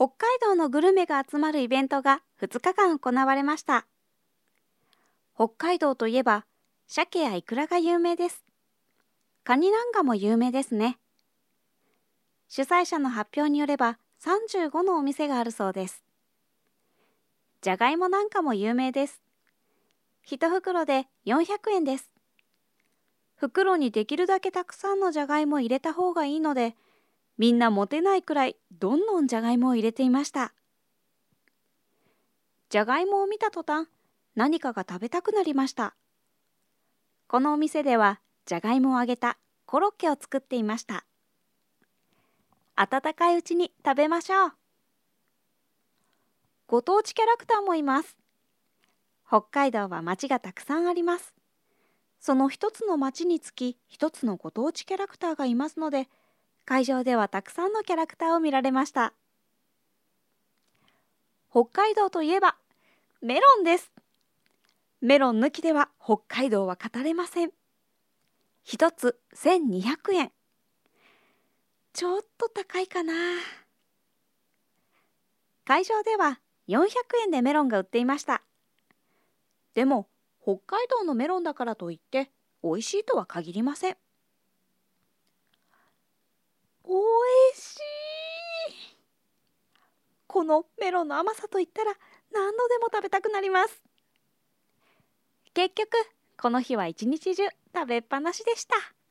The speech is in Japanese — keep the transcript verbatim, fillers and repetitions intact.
北海道のグルメが集まるイベントがふつかかん行われました。北海道といえば、鮭やイクラが有名です。カニナンガも有名ですね。主催者の発表によればさんじゅうごのお店があるそうです。じゃがいもなんかも有名です。いち袋でよんひゃくえんです。袋にできるだけたくさんのじゃがいもを入れた方がいいので、みんな持てないくらいどんどんじゃがいもを入れていました。じゃがいもを見た途端、何かが食べたくなりました。このお店ではじゃがいもを揚げたコロッケを作っていました。温かいうちに食べましょう。ご当地キャラクターもいます。北海道は町がたくさんあります。その一つの町につき一つのご当地キャラクターがいますので、会場ではたくさんのキャラクターを見られました。北海道といえばメロンです。メロン抜きでは北海道は語れません。一つせんにひゃくえん。ちょっと高いかな。会場ではよんひゃくえんでメロンが売っていました。でも北海道のメロンだからといって美味しいとは限りません。おいしい。このメロンの甘さといったら何度でも食べたくなります。結局この日は一日中食べっぱなしでした。